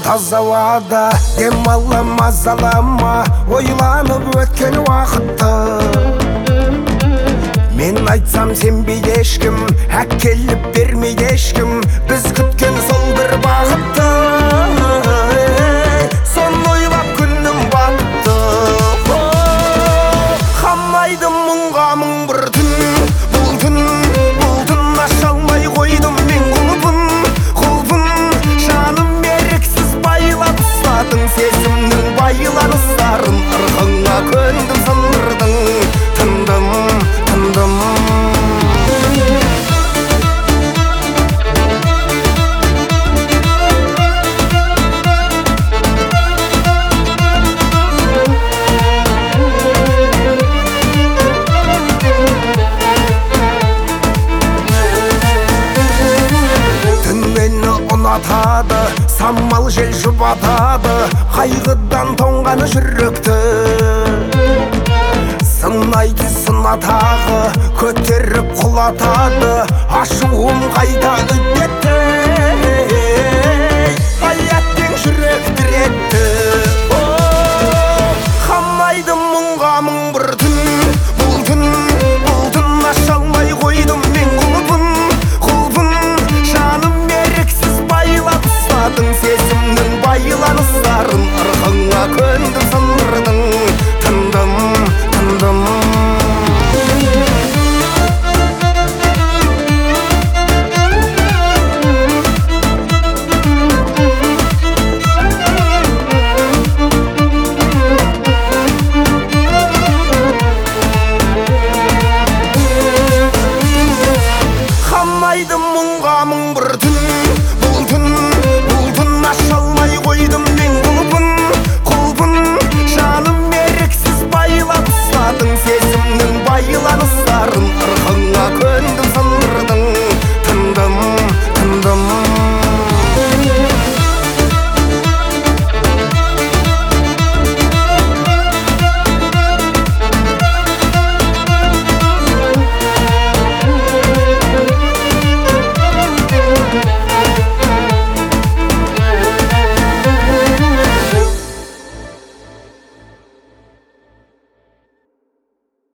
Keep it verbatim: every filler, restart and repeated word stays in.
таза ауада демала мазалама, ойланып өткен уақытты. Мен айтсам сенбейді ешкім, әкеліп бермейді ешкім, біз күткен сол бір бақытты. Соны ойлап күнім батты. Қамайды мұңға мың бір түн, бұл түн, бұл түн аша алмай қойдым мен құлпын, құлпын. Жаным еріксіз байлап ұстадың сезімнің байланыстарын, ырғыңа көндім сындырдың, тындым, тындым. Ұнатады, самал жел жұбатады, қайғыдан тоңғаны жүректі. Сынайды сынатағы, көтеріп құлатады, ашуым қайта үдетті. Аяттен жүрек диретті. Қамайды мұңға мың бір түн, бұл түн, бұл түн аша алмай қойдым мен құлпын, құлпын. Жаным еріксіз байлап ұстадың сезімнің байланыстарын, ырғыңа көндім сындырдың, тындым, тындым. Қамайды мұңға мың бір түн, бұл түн, бұл түн аша алмай қойдым мен құлпын, құлпын. Жаным еріксіз байлап ұстадың сезімнің байланыстарын,